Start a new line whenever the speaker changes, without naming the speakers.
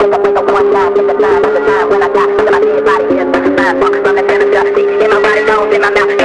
wake up one time, take the time, at the time when I die. Till my dead body is mine. From the center to the seat, in my body, bones in my mouth.